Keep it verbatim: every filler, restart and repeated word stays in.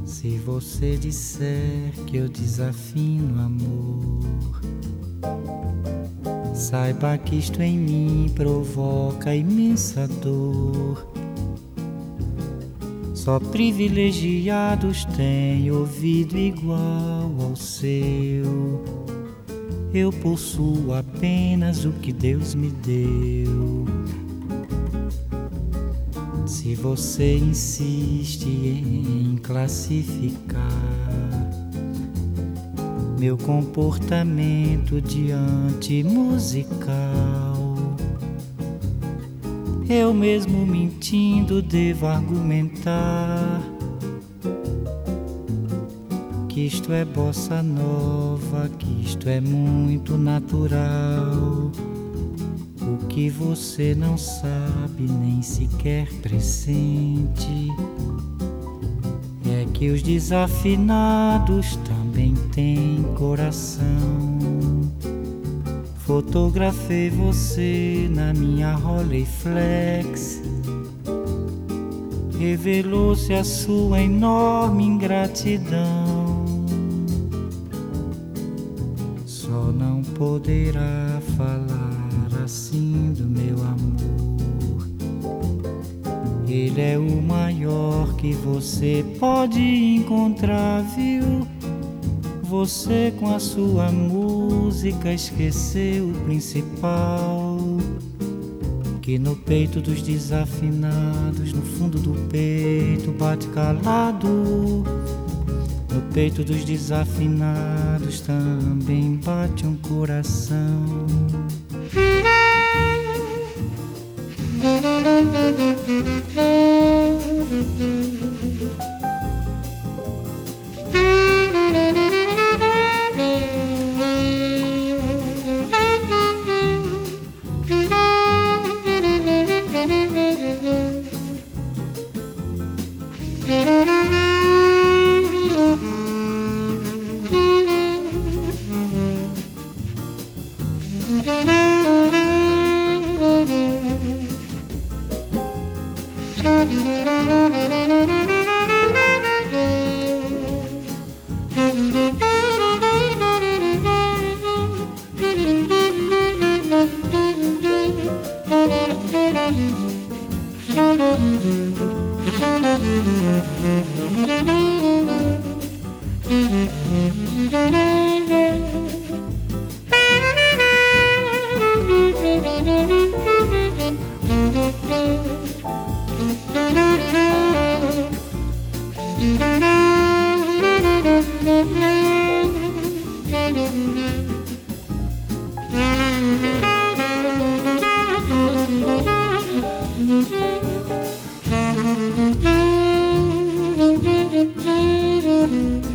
Se você disser que eu desafino amor, saiba que isto em mim provoca imensa dor. Só privilegiados têm ouvido igual ao seu. Eu possuo apenas o que Deus me deu. Se você insiste em classificar meu comportamento diante musical, eu mesmo mentindo devo argumentar que isto é bossa nova, que isto é muito natural. O que você não sabe nem sequer pressente é que os desafinados também têm coração. Fotografei você na minha Rolleiflex, revelou-se a sua enorme ingratidão. Só não poderá falar assim do meu amor. Ele é o maior que você pode encontrar, viu? Você com a sua música esqueceu o principal, que no peito dos desafinados, no fundo do peito bate calado. No peito dos desafinados também bate um coração. Thank you.